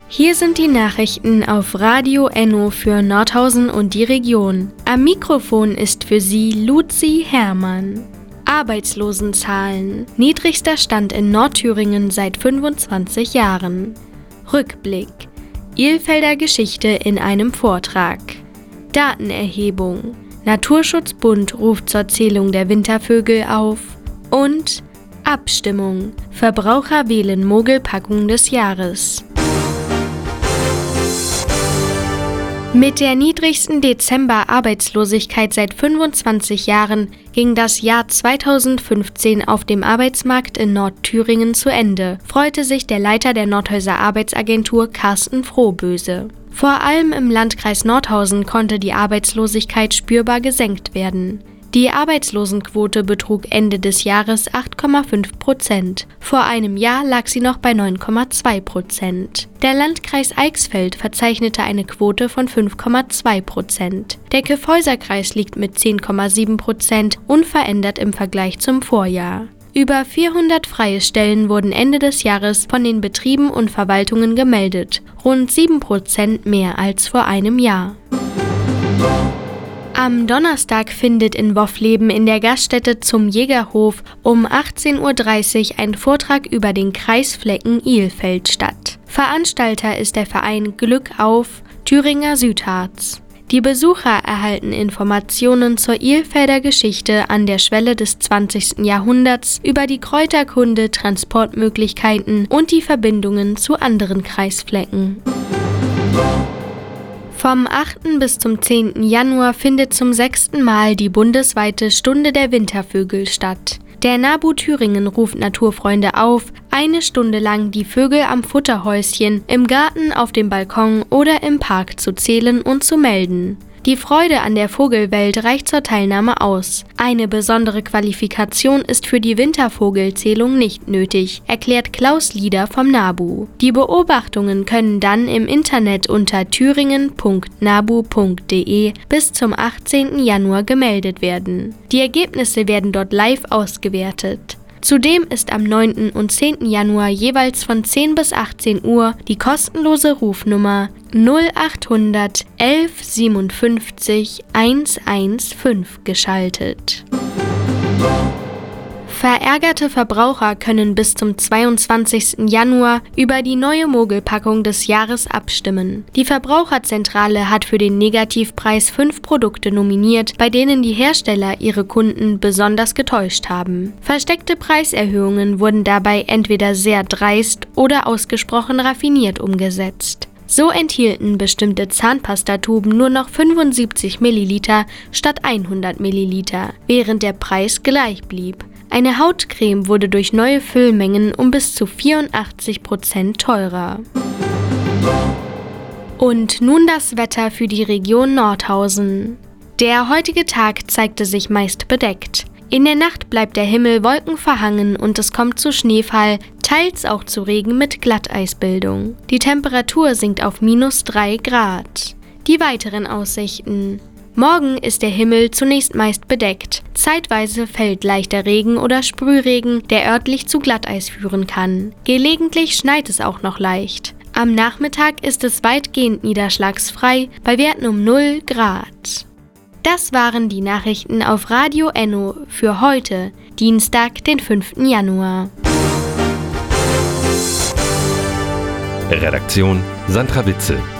Hier sind die Nachrichten auf Radio Enno für Nordhausen und die Region. Am Mikrofon ist für Sie Luzi Hermann. Arbeitslosenzahlen. Niedrigster Stand in Nordthüringen seit 25 Jahren. Rückblick. Ilfelder Geschichte in einem Vortrag. Datenerhebung. Naturschutzbund ruft zur Zählung der Wintervögel auf. Und Abstimmung. Verbraucher wählen Mogelpackung des Jahres. Mit der niedrigsten Dezember-Arbeitslosigkeit seit 25 Jahren ging das Jahr 2015 auf dem Arbeitsmarkt in Nordthüringen zu Ende, freute sich der Leiter der Nordhäuser Arbeitsagentur Carsten Frohböse. Vor allem im Landkreis Nordhausen konnte die Arbeitslosigkeit spürbar gesenkt werden. Die Arbeitslosenquote betrug Ende des Jahres 8,5%. Vor einem Jahr lag sie noch bei 9,2%. Der Landkreis Eichsfeld verzeichnete eine Quote von 5,2%. Der Kyffhäuserkreis liegt mit 10,7% unverändert im Vergleich zum Vorjahr. Über 400 freie Stellen wurden Ende des Jahres von den Betrieben und Verwaltungen gemeldet, rund 7% mehr als vor einem Jahr. Am Donnerstag findet in Woffleben in der Gaststätte Zum Jägerhof um 18:30 Uhr ein Vortrag über den Kreisflecken Ilfeld statt. Veranstalter ist der Verein Glück auf Thüringer Südharz. Die Besucher erhalten Informationen zur Ilfelder Geschichte an der Schwelle des 20. Jahrhunderts über die Kräuterkunde, Transportmöglichkeiten und die Verbindungen zu anderen Kreisflecken. Vom 8. bis zum 10. Januar findet zum 6. Mal die bundesweite Stunde der Wintervögel statt. Der NABU Thüringen ruft Naturfreunde auf, eine Stunde lang die Vögel am Futterhäuschen, im Garten, auf dem Balkon oder im Park zu zählen und zu melden. Die Freude an der Vogelwelt reicht zur Teilnahme aus. Eine besondere Qualifikation ist für die Wintervogelzählung nicht nötig, erklärt Klaus Lieder vom NABU. Die Beobachtungen können dann im Internet unter thüringen.nabu.de bis zum 18. Januar gemeldet werden. Die Ergebnisse werden dort live ausgewertet. Zudem ist am 9. und 10. Januar jeweils von 10 bis 18 Uhr die kostenlose Rufnummer 0800 11 57 115 geschaltet. Verärgerte Verbraucher können bis zum 22. Januar über die neue Mogelpackung des Jahres abstimmen. Die Verbraucherzentrale hat für den Negativpreis 5 Produkte nominiert, bei denen die Hersteller ihre Kunden besonders getäuscht haben. Versteckte Preiserhöhungen wurden dabei entweder sehr dreist oder ausgesprochen raffiniert umgesetzt. So enthielten bestimmte Zahnpastatuben nur noch 75 Milliliter statt 100 Milliliter, während der Preis gleich blieb. Eine Hautcreme wurde durch neue Füllmengen um bis zu 84% teurer. Und nun das Wetter für die Region Nordhausen. Der heutige Tag zeigte sich meist bedeckt. In der Nacht bleibt der Himmel wolkenverhangen und es kommt zu Schneefall, teils auch zu Regen mit Glatteisbildung. Die Temperatur sinkt auf -3 Grad. Die weiteren Aussichten. Morgen ist der Himmel zunächst meist bedeckt. Zeitweise fällt leichter Regen oder Sprühregen, der örtlich zu Glatteis führen kann. Gelegentlich schneit es auch noch leicht. Am Nachmittag ist es weitgehend niederschlagsfrei, bei Werten um 0 Grad. Das waren die Nachrichten auf Radio Enno für heute, Dienstag, den 5. Januar. Redaktion Sandra Witzel.